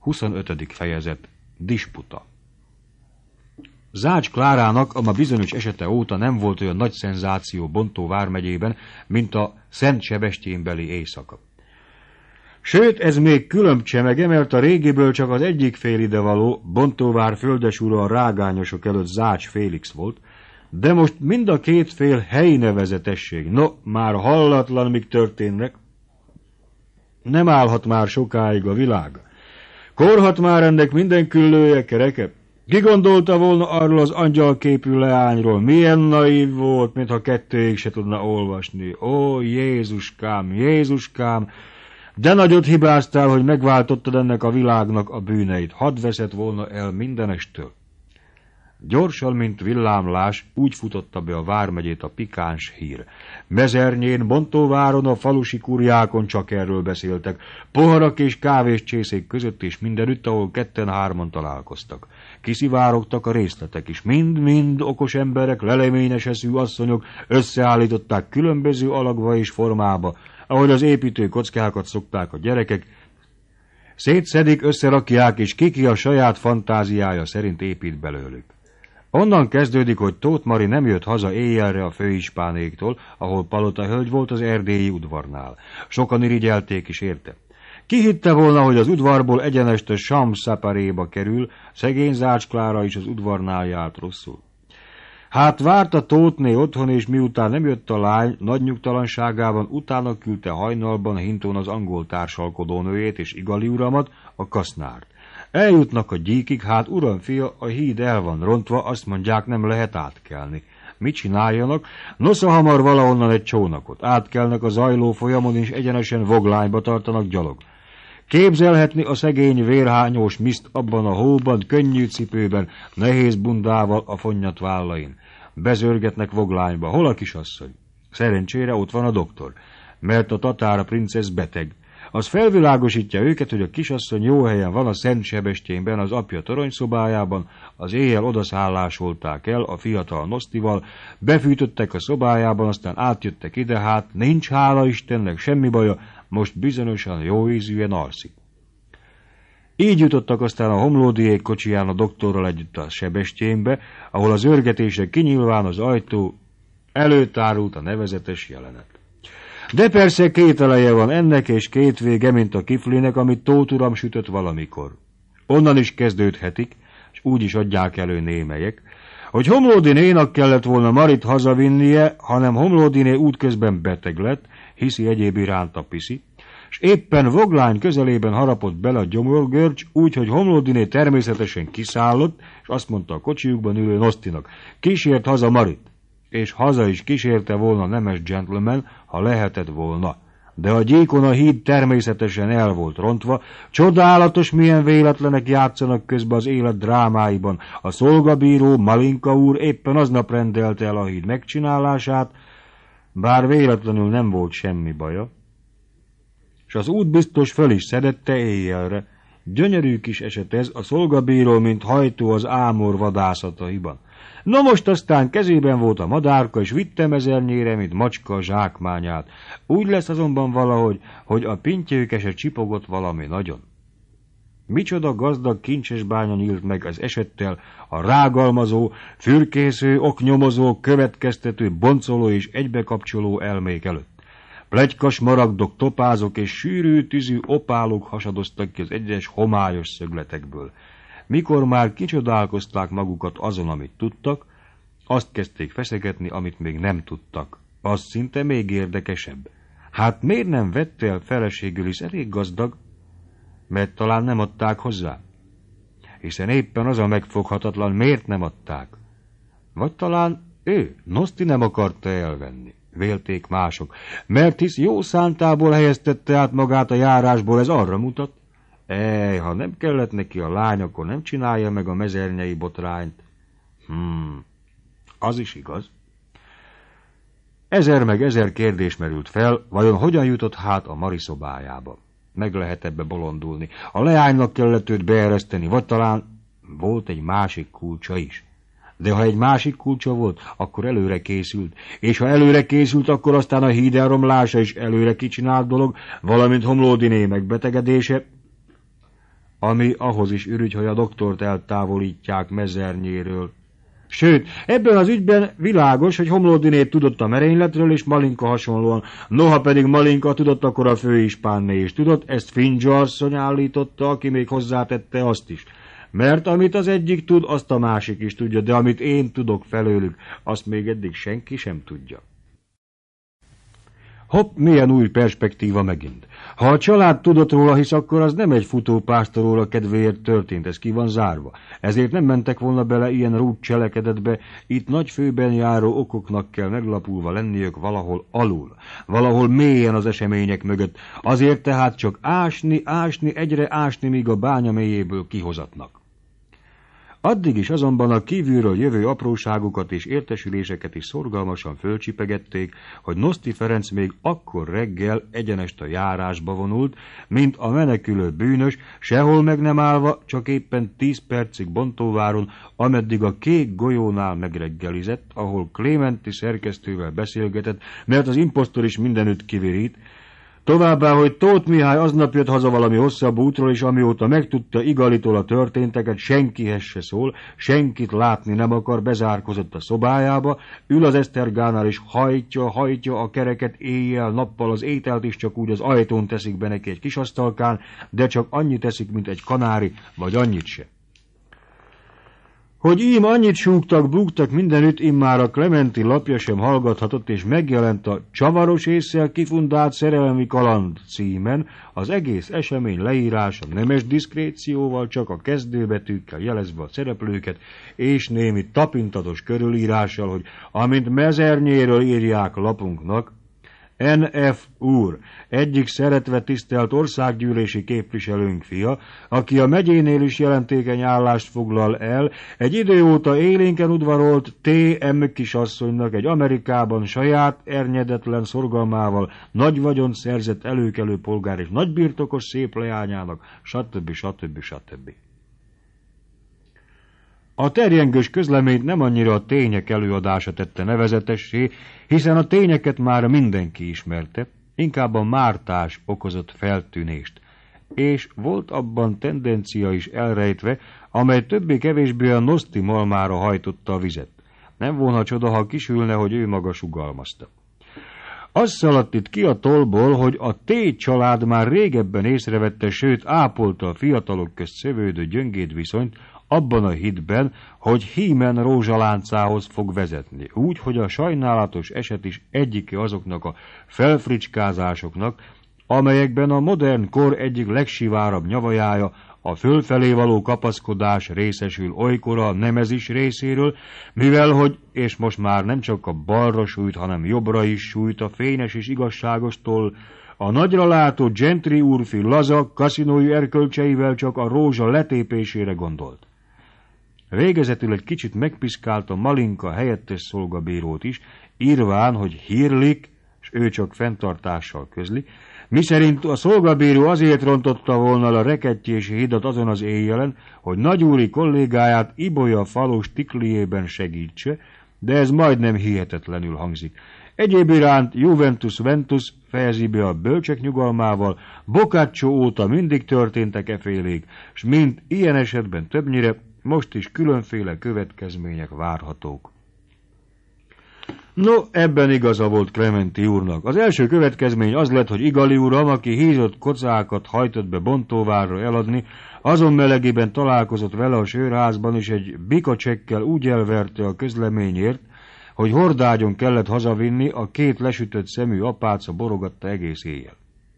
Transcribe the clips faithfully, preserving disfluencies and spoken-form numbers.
huszonötödik fejezet. Disputa. Zács Klárának a ma bizonyos esete óta nem volt olyan nagy szenzáció Bontó vármegyében, mint a Szent Sebestyénbeli éjszaka. Sőt, ez még különb csemege, mert a régiből csak az egyik fél idevaló, Bontóvár földesura a rágányosok előtt Zács Félix volt, de most mind a két fél helyi nevezetesség. No, már hallatlan, mik történnek. Nem állhat már sokáig a világ. Korhat már ennek minden küllője kereke. Ki gondolta volna arról az angyalképű leányról? Milyen naív volt, mintha kettőig se tudna olvasni. Ó, Jézuskám, Jézuskám, de nagyot hibáztál, hogy megváltottad ennek a világnak a bűneit. Hadd veszed volna el mindenestől. Gyorsan, mint villámlás, úgy futotta be a vármegyét a pikáns hír. Mezernyén, Bontóváron, a falusi kurjákon csak erről beszéltek. Poharak és kávés csészék között és mindenütt, ahol ketten-hárman találkoztak. Kiszivárogtak a részletek is. Mind-mind okos emberek, leleményes eszű asszonyok összeállították különböző alakba és formába, ahogy az építő kockákat szokták a gyerekek, szétszedik, összerakják, és kiki a saját fantáziája szerint épít belőlük. Onnan kezdődik, hogy Tóth Mari nem jött haza éjjelre a főispánéktól, ahol Palota hölgy volt az erdélyi udvarnál. Sokan irigyelték is érte. Ki hitte volna, hogy az udvarból egyenest Champs-Saparéba kerül, szegény Zács Klára is az udvarnál járt rosszul. Hát várt a Tóthné otthon, és miután nem jött a lány, nagy nyugtalanságában utána küldte hajnalban hintón az angol társalkodónőjét és Igali uramat, a Kasznárt. Eljutnak a gyíkig, hát uram fia, a híd el van rontva, azt mondják, nem lehet átkelni. Mit csináljanak? Nosza hamar valahonnan egy csónakot. Átkelnek a zajló folyamon, és egyenesen Voglányba tartanak gyalog. Képzelhetni a szegény vérhányós miszt abban a hóban, könnyű cipőben, nehéz bundával a fonnyat vállain. Bezörgetnek Voglányba. Hol a kisasszony? Szerencsére ott van a doktor, mert a tatár princesz beteg. Az felvilágosítja őket, hogy a kisasszony jó helyen van a Szent Sebestyénben, az apja toronyszobájában, az éjjel odaszállásolták el a fiatal Nosztival, befűtöttek a szobájában, aztán átjöttek ide, hát nincs hála Istennek, semmi baja, most bizonyosan jó ízűen alszik. Így jutottak aztán a Homlódiék kocsiján a doktorral együtt a Sebestyénbe, ahol az őrgetésre kinyilván az ajtó előtt árult a nevezetes jelenet. De persze két eleje van ennek, és két vége, mint a kiflinek, amit Tóth uram sütött valamikor. Onnan is kezdődhetik, és úgy is adják elő némelyek, hogy Homlódinénak kellett volna Marit hazavinnie, hanem Homlódiné útközben beteg lett, hiszi egyéb iránt a piszi, és éppen Voglány közelében harapott bele a gyomorgörcs, úgy, hogy Homlódiné természetesen kiszállott, és azt mondta a kocsijukban ülő Nosztinak, kísért haza Marit, és haza is kísérte volna nemes gentleman, ha lehetett volna. De a gyékon a híd természetesen el volt rontva, csodálatos milyen véletlenek játszanak közben az élet drámáiban. A szolgabíró, Malinka úr éppen aznap rendelte el a híd megcsinálását, bár véletlenül nem volt semmi baja, és az útbiztos föl is szedette éjjelre. Gyönyörű kis eset ez, a szolgabíró, mint hajtó az ámor vadászataiban. No most aztán kezében volt a madárka, és vitte Mezernyére, mint macska a zsákmányát. Úgy lesz azonban valahogy, hogy a pintyőkese csipogott valami nagyon. Micsoda gazdag kincses bánya nyílt meg az esettel, a rágalmazó, fürkésző, oknyomozó, következtető, boncoló és egybekapcsoló elmék előtt. Pletykas maragdok, topázok és sűrű tűzű opálok hasadoztak ki az egyes homályos szögletekből. Mikor már kicsodálkozták magukat azon, amit tudtak, azt kezdték feszegetni, amit még nem tudtak. Az szinte még érdekesebb. Hát miért nem vette el feleségül is elég gazdag? Mert talán nem adták hozzá. Hiszen éppen az a megfoghatatlan, miért nem adták. Vagy talán ő, Noszti nem akarta elvenni. Vélték mások, mert hisz jó szántából helyeztette át magát a járásból, ez arra mutat. Ej, ha nem kellett neki a lány, akkor nem csinálja meg a mezernyei botrányt. Hmm, az is igaz. Ezer meg ezer kérdés merült fel, vajon hogyan jutott hát a Mari szobájába? Meg lehet ebbe bolondulni. A leánynak kellett őt beereszteni, vagy talán volt egy másik kulcsa is. De ha egy másik kulcsa volt, akkor előre készült, és ha előre készült, akkor aztán a híd elromlása is előre kicsinált dolog, valamint Homlódiné megbetegedése. ami ahhoz is ürügy, hogy a doktort eltávolítják Mezernyéről. Sőt, ebben az ügyben világos, hogy Homlódinét tudott a merényletről, és Malinka hasonlóan. Noha pedig Malinka tudott, akkor a főispánné is tudott, ezt Findzsa asszony állította, aki még hozzátette azt is. Mert amit az egyik tud, azt a másik is tudja, de amit én tudok felőlük, azt még eddig senki sem tudja. Hopp, milyen új perspektíva megint. Ha a család tudott róla, hisz akkor az nem egy futópásztoróra kedvéért történt, ez ki van zárva. Ezért nem mentek volna bele ilyen rút cselekedetbe, itt nagy főben járó okoknak kell meglapulva lenniük valahol alul, valahol mélyen az események mögött, azért tehát csak ásni, ásni, egyre ásni, míg a bánya mélyéből kihozatnak. Addig is azonban a kívülről jövő apróságokat és értesüléseket is szorgalmasan fölcsipegették, hogy Noszti Ferenc még akkor reggel egyenest a járásba vonult, mint a menekülő bűnös, sehol meg nem állva, csak éppen tíz percig Bontóváron, ameddig a Kék golyónál megreggelizett, ahol Klémenti szerkesztővel beszélgetett, mert az imposztor is mindenütt kivirít. Továbbá, hogy Tóth Mihály aznap jött haza valami hosszabb útról, és amióta megtudta Igalitól a történteket, senkihez se szól, senkit látni nem akar, bezárkozott a szobájába, ül az Esztergánál, és hajtja, hajtja a kereket éjjel-nappal, az ételt is csak úgy az ajtón teszik be neki egy kis asztalkán, de csak annyit teszik, mint egy kanári, vagy annyit se. Hogy ím annyit súgtak, búgtak mindenütt, immár a Klementi lapja sem hallgathatott, és megjelent a Csavaros ésszel kifundált szerelmi kaland címen, az egész esemény leírása nemes diszkrécióval, csak a kezdőbetűkkel jelezve a szereplőket, és némi tapintatos körülírással, hogy amint Mezernyéről írják lapunknak, en ef úr, egyik szeretve tisztelt országgyűlési képviselőnk fia, aki a megyénél is jelentékeny állást foglal el, egy idő óta élénken udvarolt té em kisasszonynak egy Amerikában saját ernyedetlen szorgalmával nagy vagyont szerzett előkelő polgár és nagybirtokos szép leányának, stb. stb. stb. A terjengős közleményt nem annyira a tények előadása tette nevezetessé, hiszen a tényeket már mindenki ismerte, inkább a mártás okozott feltűnést, és volt abban tendencia is elrejtve, amely többé-kevésbé a Noszti malmára hajtotta a vizet. Nem volna csoda, ha kisülne, hogy ő maga sugalmazta. Az szaladt itt ki a tollból, hogy a T család már régebben észrevette, sőt ápolta a fiatalok közt szövődő gyöngéd viszonyt, abban a hitben, hogy hímen rózsaláncához fog vezetni, úgy, hogy a sajnálatos eset is egyike azoknak a felfricskázásoknak, amelyekben a modern kor egyik legsivárabb nyavajája, a fölfelé való kapaszkodás részesül olykor a nemezis részéről, mivel hogy, és most már nem csak a balra sújt, hanem jobbra is sújt a fényes és igazságostól, a nagyra látó Gentry úrfi laza, kaszinói erkölcseivel csak a rózsa letépésére gondolt. Végezetül egy kicsit megpiszkálta Malinka helyettes szolgabírót is, írván, hogy hírlik, s ő csak fenntartással közli, miszerint a szolgabíró azért rontotta volna a Rekettyési hidat azon az éjjelen, hogy nagyúri kollégáját Ibolya falos tikliében segítse, de ez majdnem hihetetlenül hangzik. Egyéb iránt Juventus Ventus fejezi be a bölcsek nyugalmával, Boccaccio óta mindig történtek efélék, s mint ilyen esetben többnyire, most is különféle következmények várhatók. No, ebben igaza volt Klementi úrnak. Az első következmény az lett, hogy Igali uram, aki hízott kocákat hajtott be Bontóvárra eladni, azon melegében találkozott vele a sörházban, és egy bikacsekkel úgy elverte a közleményért, hogy hordágyon kellett hazavinni, a két lesütött szemű apáca borogatta egész éjjel.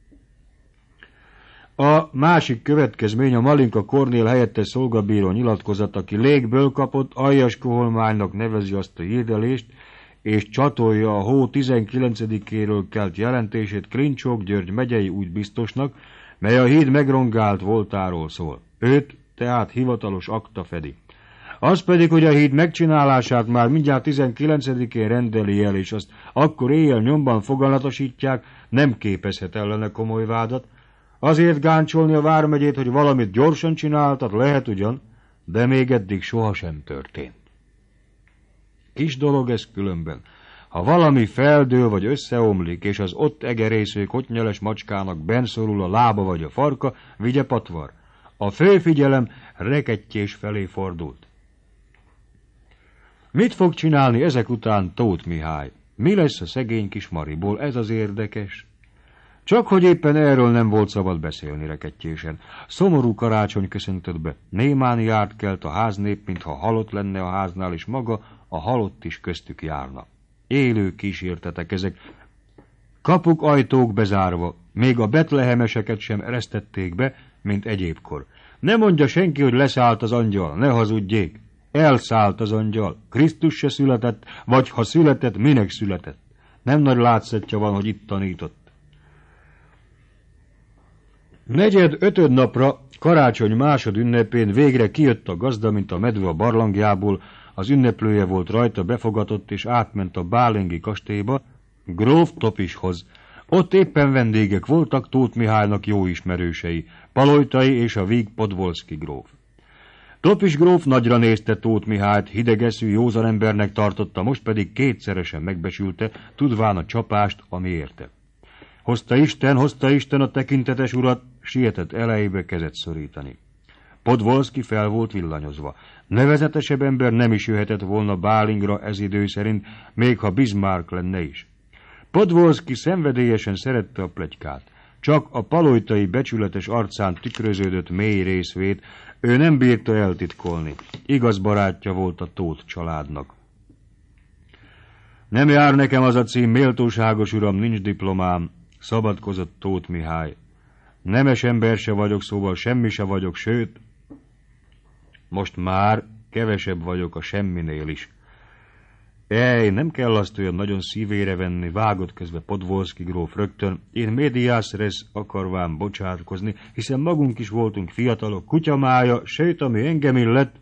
A másik következmény a Malinka Kornél helyettes szolgabíró nyilatkozat, aki légből kapott, aljas koholmánynak nevezi azt a hirdelést, és csatolja a hó tizenkilencedikéről kelt jelentését Klincsók György megyei útbiztosnak, mely a híd megrongált voltáról szól. Őt tehát hivatalos akta fedi. Az pedig, hogy a híd megcsinálását már mindjárt tizenkilencedikén rendeli el, és azt akkor éjjel nyomban foganatosítják, nem képezhet ellene komoly vádat. Azért gáncsolni a vármegyét, hogy valamit gyorsan csináltat, lehet ugyan, de még eddig sohasem történt. Kis dolog ez különben. Ha valami feldől vagy összeomlik, és az ott egerésző kottnyeles macskának benszorul a lába vagy a farka, vigye patvar. A főfigyelem Rekettyés felé fordult. Mit fog csinálni ezek után Tóth Mihály? Mi lesz a szegény kis Mariból? Ez az érdekes. Csak hogy éppen erről nem volt szabad beszélni Rekettyésen. Szomorú karácsony köszöntött be. Némán járt kelt a háznép, mintha halott lenne a háznál, és maga a halott is köztük járna. Élő kísértetek ezek. Kapuk, ajtók bezárva, még a betlehemeseket sem eresztették be, mint egyébkor. Ne mondja senki, hogy leszállt az angyal, ne hazudjék. Elszállt az angyal. Krisztus se született, vagy ha született, minek született. Nem nagy látszatja van, hogy itt tanított. Negyed ötöd napra, karácsony másod ünnepén végre kijött a gazda, mint a medve a barlangjából, az ünneplője volt rajta, befogatott és átment a bálingi kastélyba, gróf Topishoz. Ott éppen vendégek voltak, Tóth Mihálynak jó ismerősei, Palojtai és a Víg Podvolszky gróf. Topis gróf nagyra nézte Tóth Mihályt, hidegeszű, józan embernek tartotta, most pedig kétszeresen megbecsülte, tudván a csapást, ami érte. Hozta Isten, hozta Isten a tekintetes urat, sietett elejébe kezet szorítani. Podvolszky fel volt villanyozva. Nevezetesebb ember nem is jöhetett volna Bálingra ez idő szerint, még ha Bismarck lenne is. Podvolszky szenvedélyesen szerette a pletykát. Csak a palojtai becsületes arcán tükröződött mély részvét, ő nem bírta eltitkolni. Igaz barátja volt a Tóth családnak. Nem jár nekem az a cím, méltóságos uram, nincs diplomám, szabadkozott Tóth Mihály. Nemes ember se vagyok, szóval semmi se vagyok, sőt, most már kevesebb vagyok a semminél is. Ej, nem kell azt olyan nagyon szívére venni, vágott közbe Podvolszky gróf rögtön. Én medias res akarvám bocsátkozni, hiszen magunk is voltunk fiatalok, kutyamája, sőt, ami engem illet.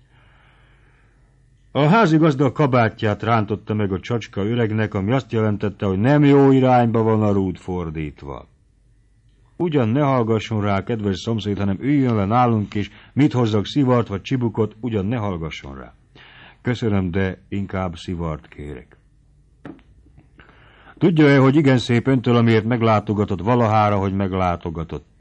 A házigazda a kabátját rántotta meg a csacska öregnek, ami azt jelentette, hogy nem jó irányba van a rúd fordítva. Ugyan ne hallgasson rá, kedves szomszéd, hanem üljön le nálunk, és mit hozzak, szivart vagy csibukot, ugyan ne hallgasson rá. Köszönöm, de inkább szivart kérek. Tudja-e, hogy igen szép öntől, amiért meglátogatott, valahára, hogy meglátogatott?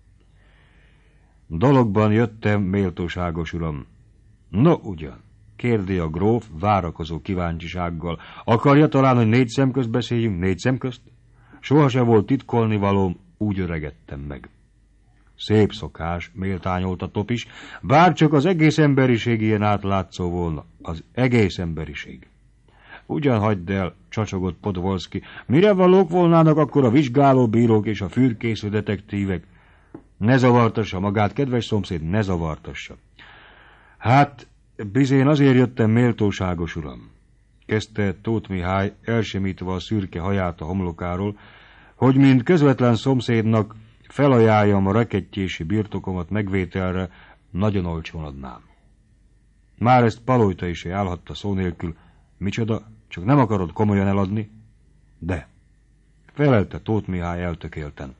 Dologban jöttem, méltóságos uram. No, ugyan, kérdi a gróf várakozó kíváncsisággal. Akarja talán, hogy négy szem közt beszéljünk, négy szem közt? Sohasem volt titkolni valóm, úgy öregettem meg. Szép szokás, méltányolta Topis, bár csak az egész emberiség ilyen átlátszó volna. Az egész emberiség. Ugyan hagyd el, csacsogott Podvolszky, mire valók volnának akkor a vizsgálóbírók és a fürkésző detektívek? Ne zavartassa magát, kedves szomszéd, ne zavartassa. Hát, bizén azért jöttem, méltóságos uram, kezdte Tóth Mihály, elsemítve a szürke haját a homlokáról, hogy mint közvetlen szomszédnak felajánljam a rekettyési birtokomat megvételre, nagyon olcsón adnám. Már ezt Palojta is állhatta szó nélkül. Micsoda, csak nem akarod komolyan eladni? De, felelte Tóth Mihály eltökélten.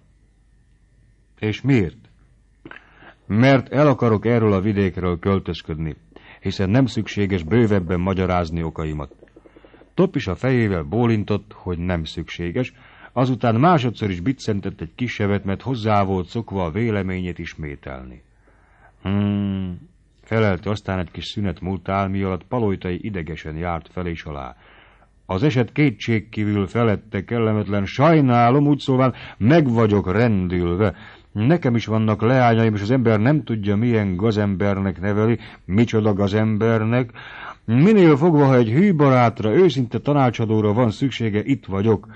És miért? Mert el akarok erről a vidékről költözködni, hiszen nem szükséges bővebben magyarázni okaimat. Topis a fejével bólintott, hogy nem szükséges, azután másodszor is biccentett egy kisebbet, mert hozzá volt szokva a véleményét ismételni. Hmm, felelte, aztán egy kis szünet múltál, mi alatt Palojtai idegesen járt fel és alá. Az eset kétségkívül felette kellemetlen, sajnálom, úgy szóval meg vagyok rendülve. Nekem is vannak leányaim, és az ember nem tudja, milyen gazembernek neveli, micsoda gazembernek. Minél fogva, ha egy hű barátra, őszinte tanácsadóra van szüksége, itt vagyok.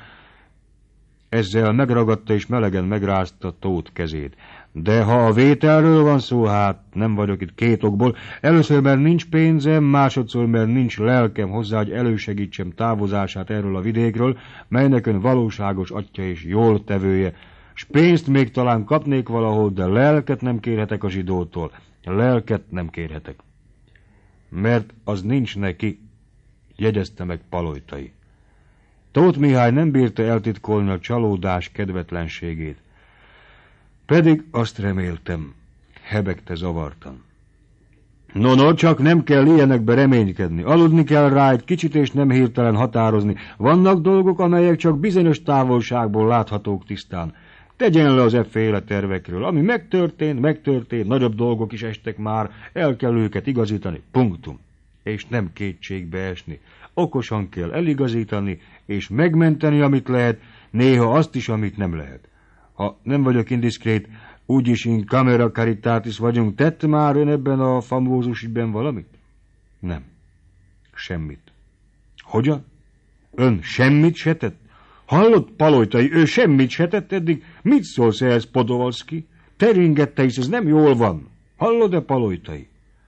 Ezzel megragadta és melegen megrázta Tóth kezét. De ha a vételről van szó, hát nem vagyok itt két okból. Először, mert nincs pénzem, másodszor, mert nincs lelkem hozzá, hogy elősegítsem távozását erről a vidékről, melynek ön valóságos atya és jól tevője. S pénzt még talán kapnék valahol, de lelket nem kérhetek a zsidótól. Lelket nem kérhetek. Mert az nincs neki, jegyezte meg Palojtai. Tóth Mihály nem bírta eltitkolni a csalódás kedvetlenségét. Pedig azt reméltem, hebegte zavartan. No, no, csak nem kell ilyenekbe reménykedni. Aludni kell rá egy kicsit, és nem hirtelen határozni. Vannak dolgok, amelyek csak bizonyos távolságból láthatók tisztán. Tegyen le az efféle tervekről. Ami megtörtént, megtörtént, nagyobb dolgok is estek már, el kell őket igazítani. Punktum. És nem kétségbe esni. Okosan kell eligazítani, és megmenteni, amit lehet, néha azt is, amit nem lehet. Ha nem vagyok indiszkrét, úgyis in camera caritatis vagyunk, tett már ön ebben a famózus ügyben valamit? Nem. Semmit. Hogyan? Ön semmit se tett? Hallott, Palojtai, ő semmit se tett eddig? Mit szólsz ehhez, Podolszki? Te ringette, hisz ez nem jól van. Hallod-e, Palojtai?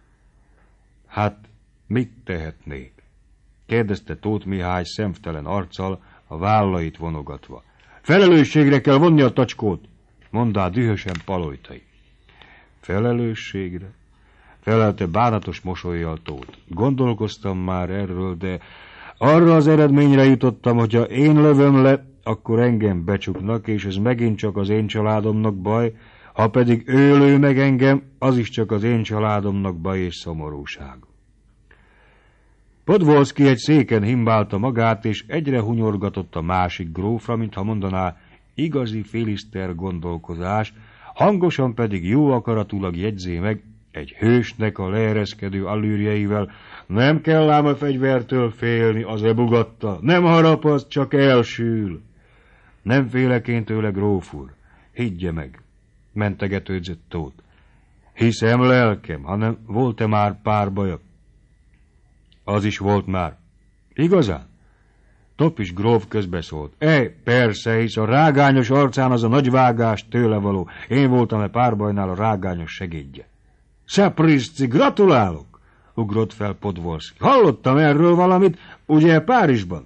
Hát, mit tehetnék? Kérdezte Tóth Mihály szemtelen arccal, a vállait vonogatva. Felelősségre kell vonni a tacskót, mondá dühösen Palojtai. Felelősségre? Felelte bánatos mosollyal Tóth. Gondolkoztam már erről, de arra az eredményre jutottam, hogyha én lövöm le, akkor engem becsuknak, és ez megint csak az én családomnak baj, ha pedig ő lő meg engem, az is csak az én családomnak baj és szomorúság. Podvolszki egy széken himbálta magát, és egyre hunyorgatott a másik grófra, mintha mondaná, igazi filiszter gondolkozás, hangosan pedig jó akaratulag jegyzé meg, egy hősnek a leereszkedő allűrjeivel, nem kell ám a fegyvertől félni, az ebugatta, nem harapaszt, csak elsül. Nem féleként tőle, gróf úr, higgye meg, mentegetődzött Tóth. Hiszem lelkem, hanem volt-e már pár baja? Az is volt már. Igazán? Topis gróf közbeszólt. Ej, persze, hisz a rágányos arcán az a nagy vágás tőle való. Én voltam-e párbajnál a rágányos segédje. Szapriszci, gratulálok! Ugrott fel Podvolszki. Hallottam erről valamit, ugye Párizsban?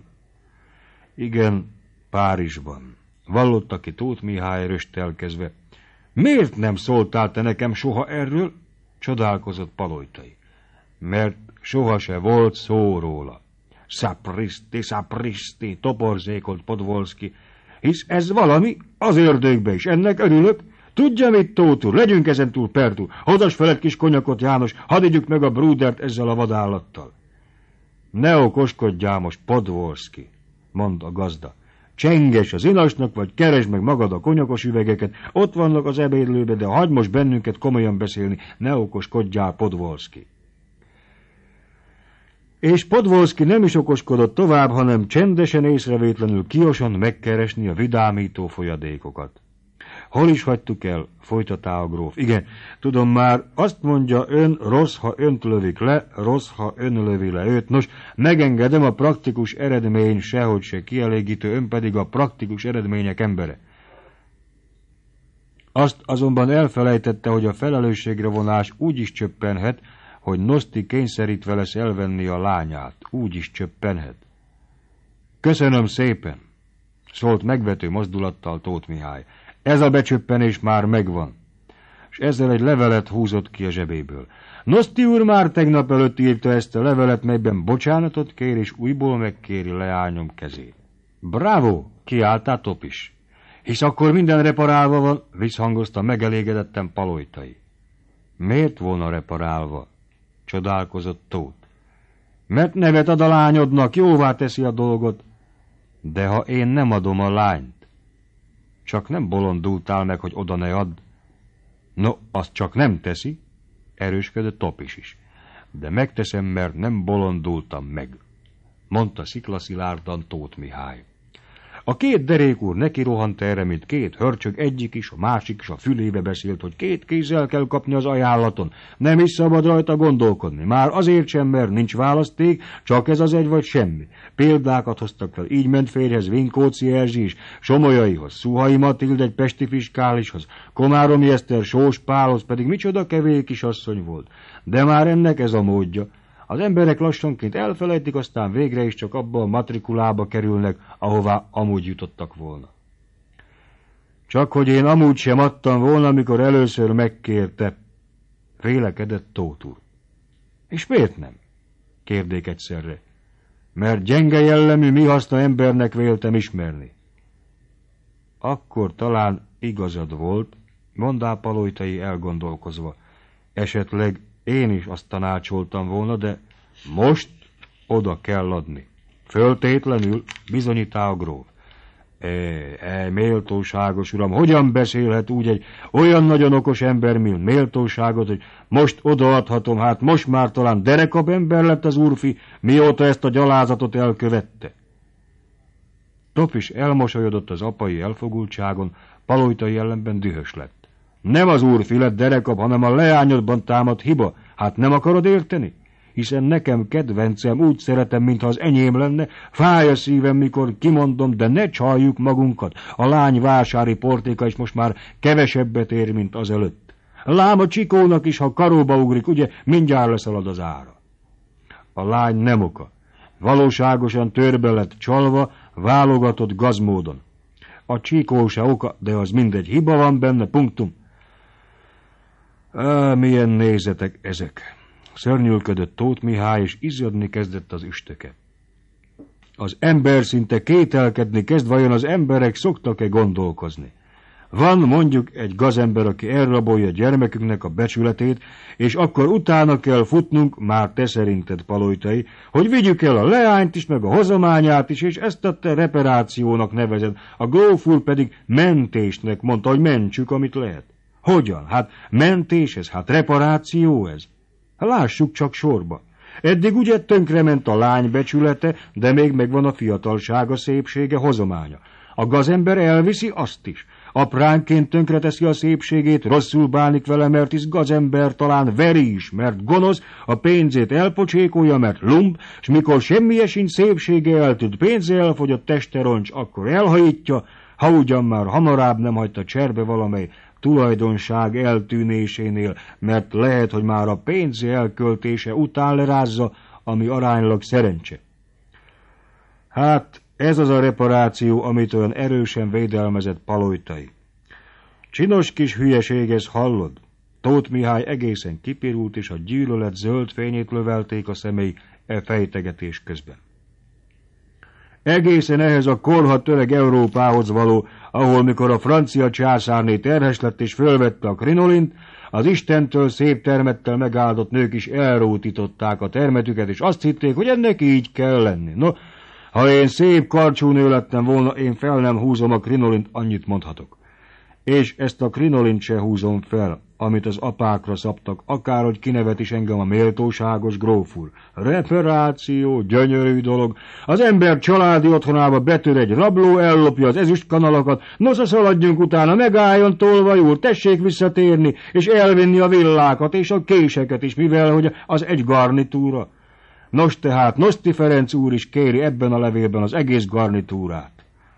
Igen, Párizsban. Vallotta ki Tóth Mihály röstelkezve. Miért nem szóltál te nekem soha erről? Csodálkozott Palojtai. Mert soha se volt szó róla. Szapriszti, szapriszti, toporzékolt Podvolszki. Hisz ez valami az ördögbe is, ennek örülök. Tudja mit, Tóth úr, legyünk ezentúl pertú. Hozas felett kis konyakot, János, hadd igyük meg a brúdert ezzel a vadállattal. Ne okoskodjál most, Podvolszki, mond a gazda. Csenges az inasnak, vagy keresd meg magad a konyakos üvegeket, ott vannak az ebédlőbe, de hagyd most bennünket komolyan beszélni, ne okoskodjál, Podvolszki. És Podvolszki nem is okoskodott tovább, hanem csendesen észrevétlenül kiosan megkeresni a vidámító folyadékokat. Hol is hagytuk el, folytatá a gróf. Igen, tudom már, azt mondja ön, rossz, ha önt lövik le, rossz, ha ön lövi le őt. Nos, megengedem, a praktikus eredmény sehogy se kielégítő, ön pedig a praktikus eredmények embere. Azt azonban elfelejtette, hogy a felelősségre vonás úgy is csöppenhet, hogy Noszti kényszerítve lesz elvenni a lányát. Úgy is csöppenhet. Köszönöm szépen, szólt megvető mozdulattal Tóth Mihály. Ez a becsöppenés már megvan. És ezzel egy levelet húzott ki a zsebéből. Noszti úr már tegnap előtt írta ezt a levelet, melyben bocsánatot kér, és újból megkéri leányom kezét. Bravo, kiáltá Topis. Hisz akkor minden reparálva van, visszhangozta megelégedetten Palojtai. Miért volna reparálva? Csodálkozott Tóth. Mert nevet ad a lányodnak, jóvá teszi a dolgot. De ha én nem adom a lányt, csak nem bolondultál meg, hogy oda ne add. No, azt csak nem teszi, erősködött Topis is. De megteszem, mert nem bolondultam meg, mondta sziklaszilárdan Tóth Mihály. A két derék úr neki rohant erre, mint két hörcsög, egyik is, a másik is a fülébe beszélt, hogy két kézzel kell kapni az ajánlaton. Nem is szabad rajta gondolkodni. Már azért sem, mert nincs választék, csak ez az egy vagy semmi. Példákat hoztak fel, így ment férjhez Vinkóczi Erzsi is, Somolyaihoz, Szuhai Matild egy pesti fiskálishoz, Komáromi Eszter Sós Pálhoz, pedig micsoda kevély kisasszony volt. De már ennek ez a módja. Az emberek lassanként elfelejtik, aztán végre is csak abba a matrikulába kerülnek, ahová amúgy jutottak volna. Csak hogy én amúgy sem adtam volna, amikor először megkérte, vélekedett Tóth úr. És miért nem? Kérdék egyszerre. Mert gyenge jellemű, mi haszna embernek véltem ismerni. Akkor talán igazad volt, mondá Palojtai elgondolkozva. Esetleg én is azt tanácsoltam volna, de most oda kell adni. Föltétlenül, bizonyítá a gróf. E, e, méltóságos uram, hogyan beszélhet úgy egy olyan nagyon okos ember, mint méltóságot, hogy most odaadhatom, hát most már talán derekabb ember lett az úrfi, mióta ezt a gyalázatot elkövette. Topis elmosolyodott az apai elfogultságon, Palojtai ellenben dühös lett. Nem az úrfi lett derekabb, hanem a leányodban támadt hiba, hát nem akarod érteni? Hiszen nekem kedvencem, úgy szeretem, mintha az enyém lenne, fáj a szívem, mikor kimondom, de ne csaljuk magunkat. A lány vásári portéka is most már kevesebbet ér, mint azelőtt. Lám a Csikónak is, ha karóba ugrik, ugye, mindjárt leszalad az ára. A lány nem oka. Valóságosan törbe lett csalva, válogatott gazmódon. A Csikó se oka, de az mindegy, hiba van benne, punktum. Á, milyen nézetek ezek! Szörnyűködött Tóth Mihály, és izzadni kezdett az üstöke. Az ember szinte kételkedni kezd, vajon az emberek szoktak-e gondolkozni. Van mondjuk egy gazember, aki elrabolja gyermekünknek a becsületét, és akkor utána kell futnunk, már te szerinted, Palojtai, hogy vigyük el a leányt is, meg a hozományát is, és ezt a te reparációnak nevezed. A gróf úr pedig mentésnek mondta, hogy mentsük, amit lehet. Hogyan? Hát mentés ez, hát reparáció ez. Lássuk csak sorba. Eddig ugye tönkrement a lány becsülete, de még megvan a fiatalsága, szépsége, hozománya. A gazember elviszi azt is. Apránként tönkreteszi a szépségét, rosszul bánik vele, mert is gazember, talán veri is, mert gonosz, a pénzét elpocsékolja, mert lump, s mikor semmi sincs szépsége eltűnt, pénze elfogyott, teste roncs, akkor elhajítja, ha ugyan már hamarabb nem hagyta cserbe valamely tulajdonság eltűnésénél, mert lehet, hogy már a pénze elköltése után lerázza, ami aránylag szerencse. Hát ez az a reparáció, amit olyan erősen védelmezett Palojtai. Csinos kis hülyeség, ez hallod? Tóth Mihály egészen kipirult, és a gyűlölet zöld fényét lövelték a szemei e fejtegetés közben. Egészen ehhez a korhadt öreg Európához való, ahol mikor a francia császárné terhes lett és fölvette a krinolint, az Istentől szép termettel megáldott nők is elrótították a termetüket, és azt hitték, hogy ennek így kell lenni. No, ha én szép karcsú nő lettem volna, én fel nem húzom a krinolint, annyit mondhatok. És ezt a krinolint se húzom fel, amit az apákra szabtak, akárhogy kinevet is engem a méltóságos gróf úr. Reparáció, gyönyörű dolog. Az ember családi otthonába betör egy rabló, ellopja az ezüstkanalakat, nosza szaladjunk utána, megálljon Tolvaj úr, tessék visszatérni, és elvinni a villákat és a késeket is, mivel hogy az egy garnitúra. Nos tehát, Noszti Ferenc úr is kéri ebben a levélben az egész garnitúrát.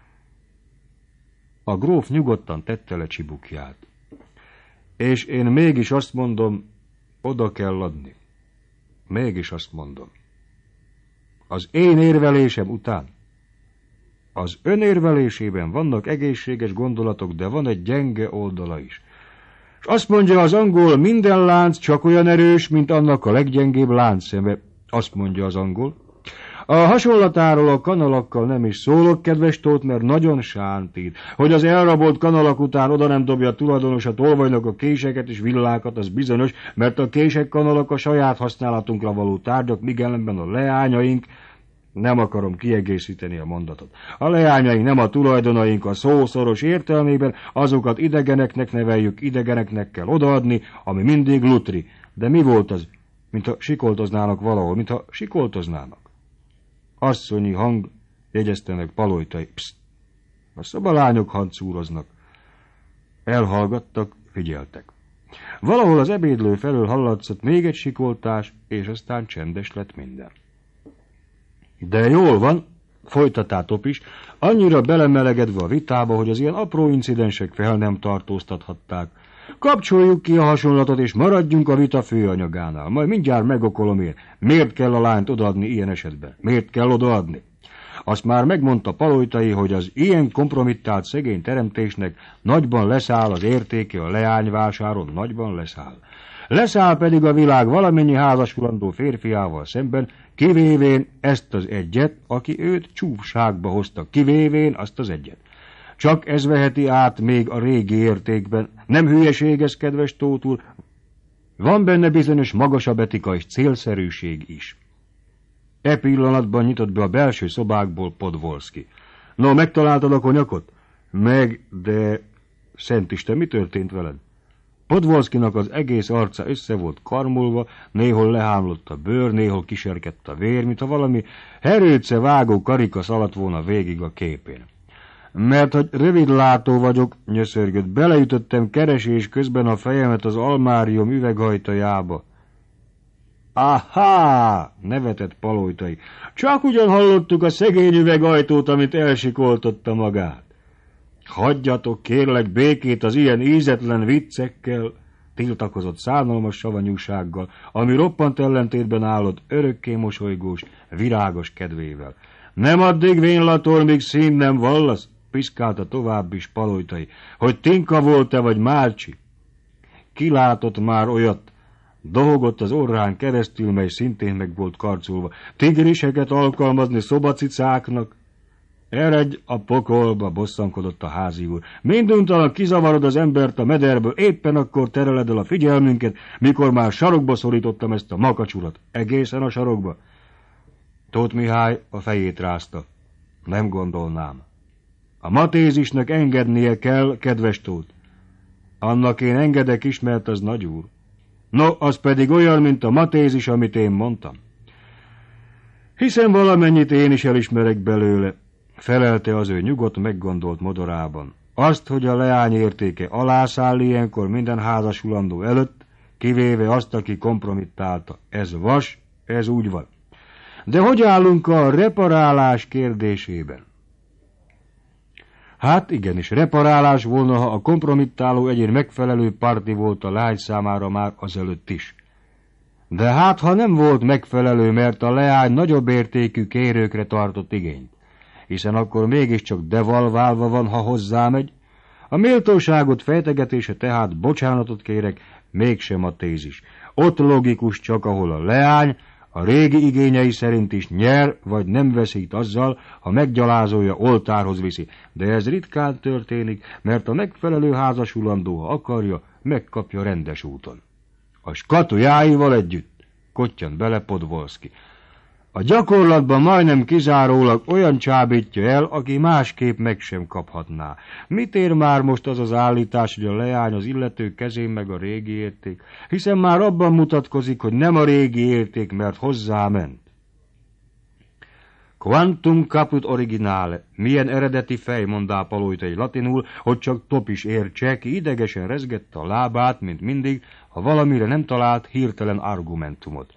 A gróf nyugodtan tette le csibukját. És én mégis azt mondom, oda kell adni. Mégis azt mondom. Az én érvelésem után. Az ön érvelésében vannak egészséges gondolatok, de van egy gyenge oldala is. És azt mondja az angol, minden lánc csak olyan erős, mint annak a leggyengébb láncszeme. Azt mondja az angol. A hasonlatáról a kanalakkal nem is szólok, kedves Tóth, mert nagyon sántít. Hogy az elrabolt kanalak után oda nem dobja a tulajdonos a Tolvajnak a késeket és villákat, az bizonyos, mert a kések, kanalak a saját használatunkra való tárgyak, míg ellenben a leányaink, nem akarom kiegészíteni a mondatot. A leányaink nem a tulajdonaink a szó szoros értelmében, azokat idegeneknek neveljük, idegeneknek kell odaadni, ami mindig lutri. De mi volt az? Mintha sikoltoznának valahol, mintha sikoltoznának. Asszonyi hang, jegyezte meg Palojtai. Pszt! A szobalányok hancúroznak. Elhallgattak, figyeltek. Valahol az ebédlő felől hallatszott még egy sikoltás, és aztán csendes lett minden. De jól van, folytatá Topis, annyira belemelegedve a vitába, hogy az ilyen apró incidensek fel nem tartóztathatták. Kapcsoljuk ki a hasonlatot, és maradjunk a vita főanyagánál. Majd mindjárt megokolom én. Miért kell a lányt odaadni ilyen esetben? Miért kell odaadni? Azt már megmondta Palojtai, hogy az ilyen kompromittált szegény teremtésnek nagyban leszáll az értéke a leányvásáron, nagyban leszáll. Leszáll pedig a világ valamennyi házasulandó férfiával szemben, kivévén ezt az egyet, aki őt csúfságba hozta, kivévén azt az egyet. Csak ez veheti át még a régi értékben. Nem hülyeség ez, kedves Tóth úr. Van benne bizonyos magasabb etika és célszerűség is. E pillanatban nyitott be a belső szobákból Podvolszky. No, megtaláltad a konyakot? Meg, de... Szentisten, mi történt veled? Podvolszkinak az egész arca össze volt karmolva, néhol lehámlott a bőr, néhol kiserkedt a vér, mintha valami herőce vágó karika szaladt volna végig a képén. Mert hogy rövidlátó vagyok, nyöszörgött, beleütöttem keresés közben a fejemet az almárium üveghajtajába. Ahá! Nevetett Palojtai. Csak ugyan hallottuk a szegény üvegajtót, amit elsikoltotta magát. Hagyjatok kérlek békét az ilyen ízetlen viccekkel, tiltakozott szánalmas savanyúsággal, ami roppant ellentétben állott örökké mosolygós, virágos kedvével. Nem addig vénlator, míg szín nem vallasz, piszkálta tovább is Palojtai, hogy Tinka volt-e vagy Málcsi. Kilátott már olyat, dohogott az orrán keresztül, mely szintén meg volt karcolva. Tigriseket alkalmazni szobacicáknak? Eredj a pokolba, bosszankodott a házi úr. Minduntalan kizavarod az embert a mederből, éppen akkor tereled el a figyelmünket, mikor már sarokba szorítottam ezt a makacsurat. Egészen a sarokba. Tóth Mihály a fejét rázta. Nem gondolnám. A Matézisnek engednie kell, kedves Tóth. Annak én engedek is, mert az nagyúr. No, az pedig olyan, mint a Matézis, amit én mondtam. Hiszen valamennyit én is elismerek belőle, felelte az ő nyugodt, meggondolt modorában. Azt, hogy a leány értéke alászáll ilyenkor minden házasulandó előtt, kivéve azt, aki kompromittálta. Ez vas, ez úgy van. De hogy állunk a reparálás kérdésében? Hát igenis, reparálás volna, ha a kompromittáló egyén megfelelő parti volt a lány számára már azelőtt is. De hát, ha nem volt megfelelő, mert a leány nagyobb értékű kérőkre tartott igényt, hiszen akkor mégiscsak devalválva van, ha hozzámegy, a méltóságot fejtegetése tehát bocsánatot kérek, mégsem a tézis. Ott logikus csak, ahol a leány a régi igényei szerint is nyer, vagy nem veszít azzal, ha meggyalázolja, oltárhoz viszi. De ez ritkán történik, mert a megfelelő házasulandó, ha akarja, megkapja rendes úton. A skatujáival együtt, kottyant bele Podvolszki. A gyakorlatban majdnem kizárólag olyan csábítja el, aki másképp meg sem kaphatná. Mit ér már most az az állítás, hogy a leány az illető kezén meg a régi érték? Hiszen már abban mutatkozik, hogy nem a régi érték, mert hozzáment. Quantum caput originale. Milyen eredeti fej, mondá Palojtai latinul, hogy csak Top is értse, ki idegesen rezgette a lábát, mint mindig, ha valamire nem talált hirtelen argumentumot.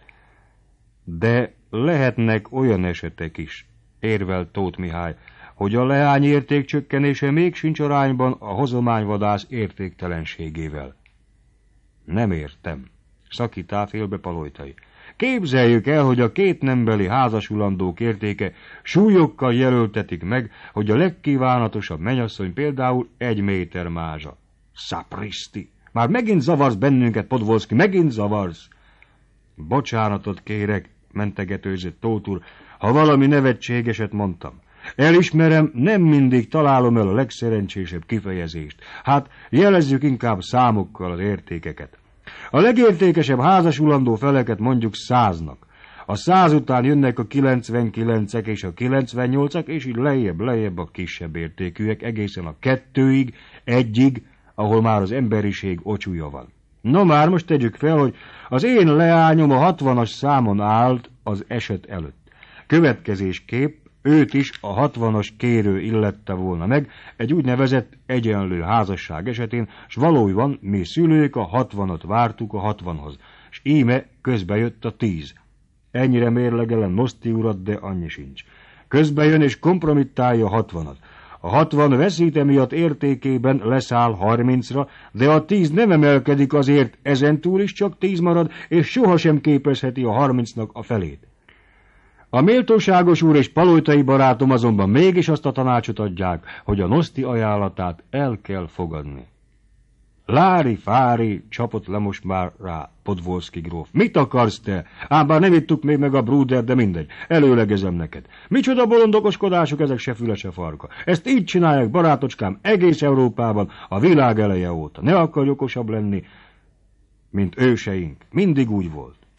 De lehetnek olyan esetek is, érvel Tóth Mihály, hogy a leány értékcsökkenése még sincs arányban a hozományvadász értéktelenségével. Nem értem, szakítá félbe Palojtai. Képzeljük el, hogy a két nembeli házasulandók értéke súlyokkal jelöltetik meg, hogy a legkívánatosabb mennyasszony például egy méter mázsa. Szapriszti! Már megint zavarsz bennünket, Podvolszki, megint zavarsz! Bocsánatot kérek, mentegetőzött Tóth úr, ha valami nevetségeset mondtam. Elismerem, nem mindig találom el a legszerencsésebb kifejezést. Hát jelezzük inkább számokkal az értékeket. A legértékesebb házasulandó feleket mondjuk száznak. A száz után jönnek a kilencvenkilencek és a kilencvennyolcak, és így lejjebb, lejjebb a kisebb értékűek, egészen a kettőig, egyig, ahol már az emberiség ocsúja van. No már most tegyük fel, hogy az én leányom a hatvanas számon állt az eset előtt. Következésképp őt is a hatvanas kérő illette volna meg egy úgynevezett egyenlő házasság esetén, s valójában mi szülők a hatvanat vártuk a hatvanhoz, s íme közbe jött a tíz. Ennyire mérlegelem Noszti urat, de annyi sincs. Közbe jön és kompromittálja a hatvanat. A hatvan veszíte miatt értékében leszáll harmincra, de a tíz nem emelkedik azért, ezentúl is csak tíz marad, és sohasem képezheti a harmincnak a felét. A méltóságos úr és Palojtai barátom azonban mégis azt a tanácsot adják, hogy a Noszti ajánlatát el kell fogadni. Lári fári, csapott le most már rá Podvolszki gróf. Mit akarsz te? Ám bár nem ittuk még meg a brúder, de mindegy. Előlegezem neked. Micsoda bolondokoskodások, ezek se füle, se farka. Ezt így csinálják, barátocskám, egész Európában, a világ eleje óta. Ne akarj okosabb lenni, mint őseink. Mindig úgy volt.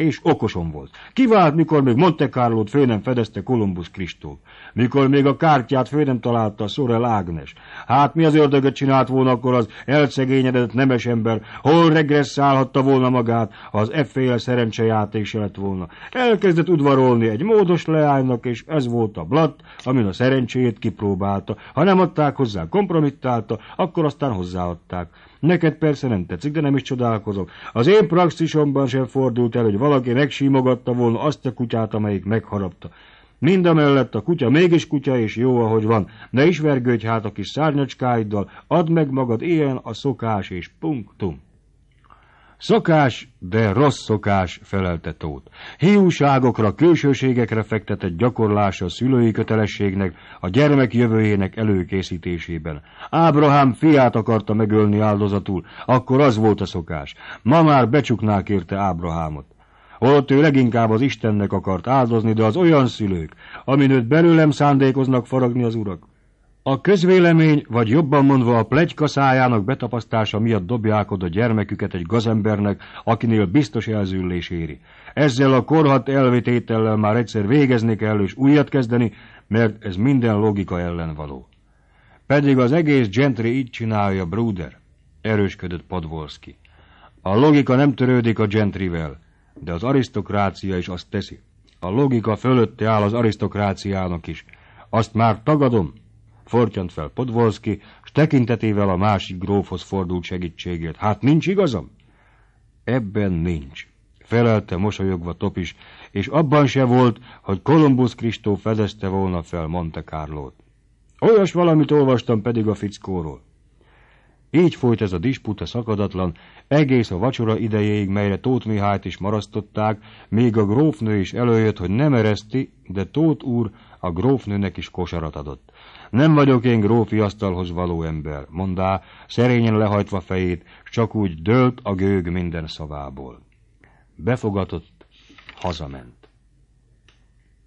és okosom volt. Kivált, mikor még Monte Carlót fő nem fedezte Kolumbusz Kristóf. Mikor még a kártyát fő nem találta Sorel Ágnes. Hát mi az ördögöt csinált volna akkor az elszegényedett nemes ember, hol regresszálhatta volna magát, ha az efféle szerencsejáték se lett volna. Elkezdett udvarolni egy módos leánynak, és ez volt a blatt, amin a szerencséjét kipróbálta. Ha nem adták hozzá, kompromittálta, akkor aztán hozzáadták. Neked persze nem tetszik, de nem is csodálkozok. Az én praxisomban sem fordult el, hogy valaki megsímogatta volna azt a kutyát, amelyik megharapta. Mindamellett a kutya mégis kutya, és jó, ahogy van. Ne is vergődj hát a kis szárnyacskáiddal, add meg magad, ilyen a szokás, és punktum. Szokás, de rossz szokás, felelte Tóth. Hiúságokra, külsőségekre fektetett gyakorlása a szülői kötelességnek, a gyermek jövőjének előkészítésében. Ábrahám fiát akarta megölni áldozatul, akkor az volt a szokás. Ma már becsuknák érte Ábrahámot. Holott ő leginkább az Istennek akart áldozni, de az olyan szülők, amin belőlem szándékoznak faragni az urak. A közvélemény, vagy jobban mondva a pletyka szájának betapasztása miatt dobják oda gyermeküket egy gazembernek, akinél biztos elzüllés éri. Ezzel a korhadt elvitétellel már egyszer végezni kell és újat kezdeni, mert ez minden logika ellen való. Pedig az egész gentry így csinálja, Bruder, erősködött Podvolski. A logika nem törődik a gentryvel, de az arisztokrácia is azt teszi. A logika fölötte áll az arisztokráciának is. Azt már tagadom. Fortyant fel Podvolski, s tekintetével a másik grófhoz fordult segítségért. Hát nincs igazam? Ebben nincs, felelte mosolyogva Topis, és abban se volt, hogy Kolumbusz Kristóf fedezte volna fel Monte Carlót. Olyas valamit olvastam pedig a fickóról. Így folyt ez a disputa szakadatlan, egész a vacsora idejéig, melyre Tóth Mihályt is marasztották, még a grófnő is előjött, hogy nem ereszti, de Tóth úr a grófnőnek is kosarat adott. Nem vagyok én grófi asztalhoz való ember, mondá, szerényen lehajtva fejét, csak úgy dőlt a gőg minden szavából. Befogatott, hazament.